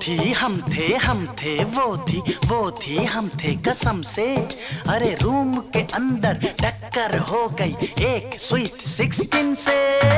हम थे वो थी हम थे कसम से। अरे रूम के अंदर टक्कर हो गई एक स्वीट 16 से।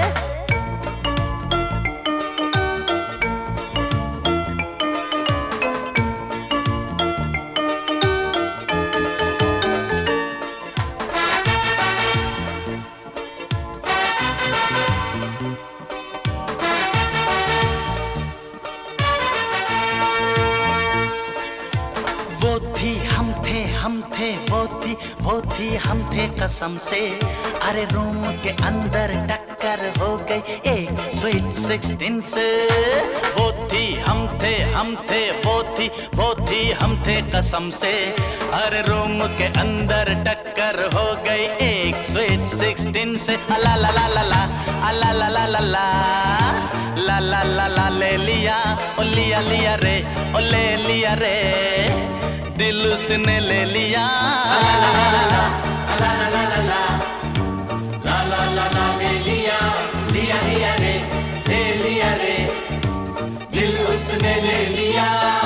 वो थी हम थे कसम से। अरे रूम के अंदर टक्कर हो गई एक स्वीट 16 से। वो थी हम थे वो थी हम थे कसम से। अरे रूम के अंदर टक्कर हो गई एक स्वीट 16 से। ला ला ला ला ला ला ला ला ला ला ला ला ला ले लिया ओ लिया लिया रे ओ ले लिया रे दिल उसने ले लिया। ला ला ला ला ला ला ला ला ला ला ला ले लिया लिया लिया रे ले लिया रे दिल उसने ले लिया।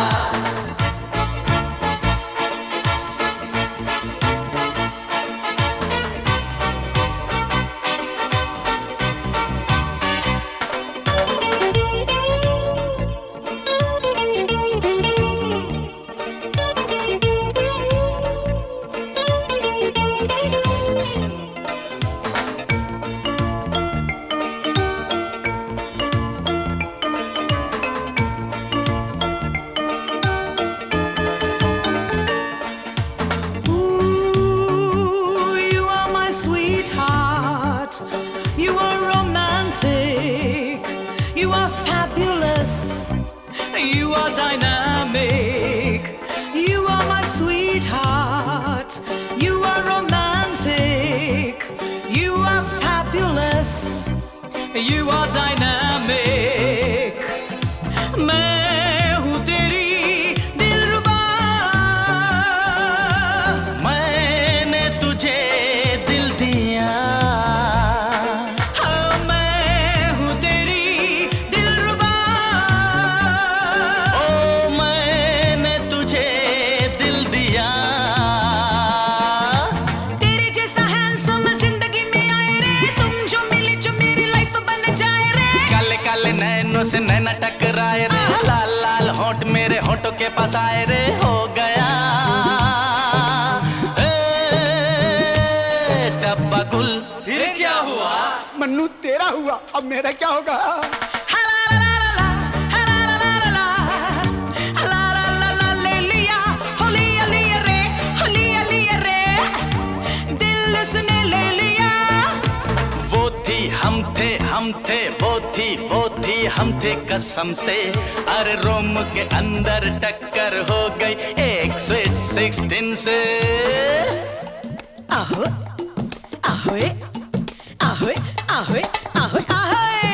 You are romantic, you are fabulous, you are dynamic, you are my sweetheart. You are romantic, you are fabulous, you are dynamic. मैं हूँ तेरी दिलरुबा, मैंने तुझे दिल दिया। से नैना टकराए रे लाल लाल होंठ मेरे होंठों के पास आए रे हो गया डब्बा गुल। फिर क्या हुआ मन्नू तेरा हुआ अब मेरा क्या होगा। वो थी हम थे कसम से। अरे रोम के अंदर टक्कर हो गई एक स्वीट 16 से। आहो आहोए आहोए आहोए आहोए आहोए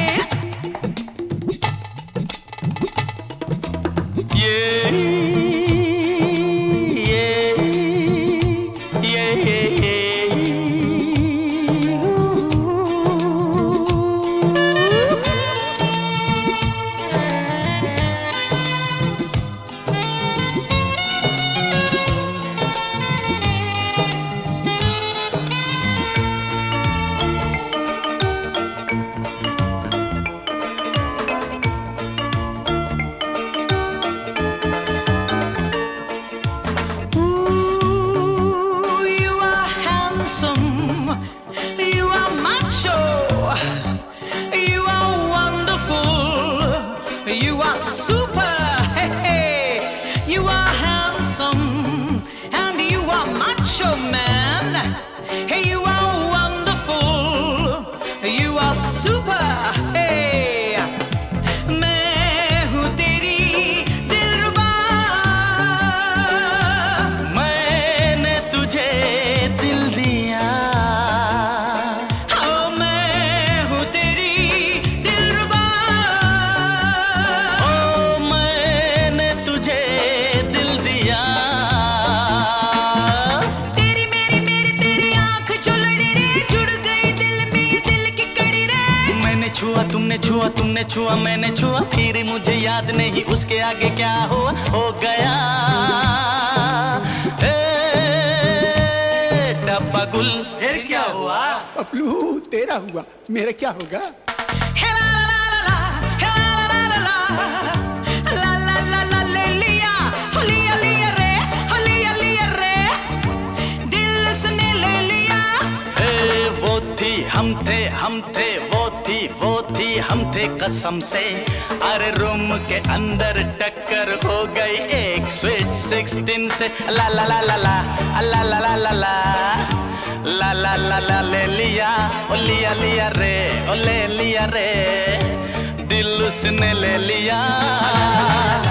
You are super, hey, hey. You are handsome and you are macho man. Hey, you are wonderful. You are super, hey. मैं हूँ तेरी दिलरुबा, मैंने तुझे दिल दिया। मैं हूँ तुमने छुआ मैंने छुआ, फिर मुझे याद नहीं उसके आगे क्या हुआ हो गया। डब्बा गुल फिर क्या हुआ? पपलू तेरा हुआ, मेरा क्या होगा? वो थी हम थे कसम से, अरे रूम के अंदर टक्कर हो गई एक स्वीट 16 से। ला ला ला ला ला ला ला ला ला ला ला ला ला ले लिया ओ लिया लिया रे ओ ले लिया रे, दिल उसने ले लिया।